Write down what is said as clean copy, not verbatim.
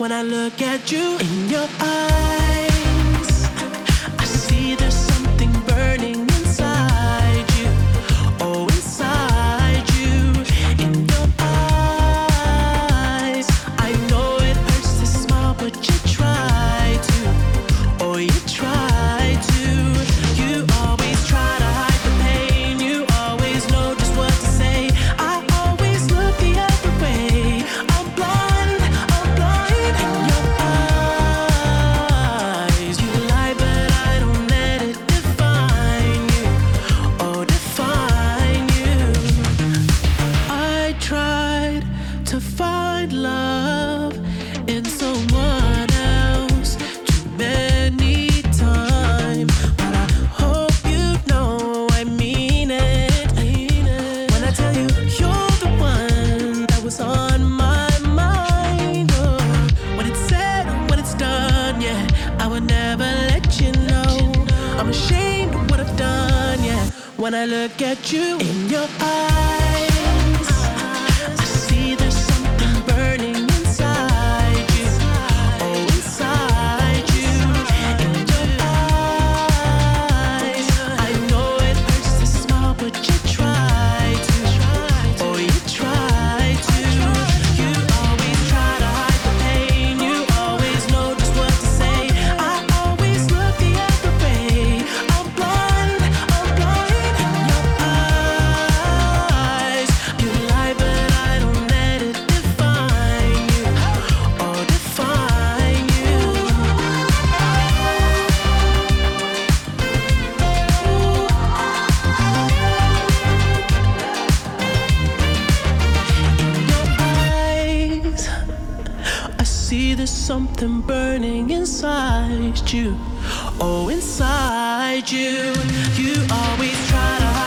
when I look at you. In your eyes, I see there's something burning inside you. Oh, inside you. In your eyes, I know it hurts to smile, but you try to. Oh, you try to. You always try to hide the pain. You always know just what to say. I always look the other way. I'm blind in your eyes. You lie, but I don't let it define you. Oh, define you. I tried to find love in someone else too many times, but I hope you know I mean it. When I tell you you're the one that was on my mind. Oh, when it's said, when it's done, yeah, I would never let you know. I'm ashamed of what I've done, yeah. When I look at you in your eyes, I see there's something burning inside you. Oh, inside you. In your eyes, I know it hurts to smile, but you try to. Oh, you try to. You always try to hide the pain. You always know just what to say. I always look the other way. I'm blind in your eyes. You lie, but I don't let it define you. Oh, define you. In your eyes, I see there's something burning inside you. Oh, inside you. You always try to hide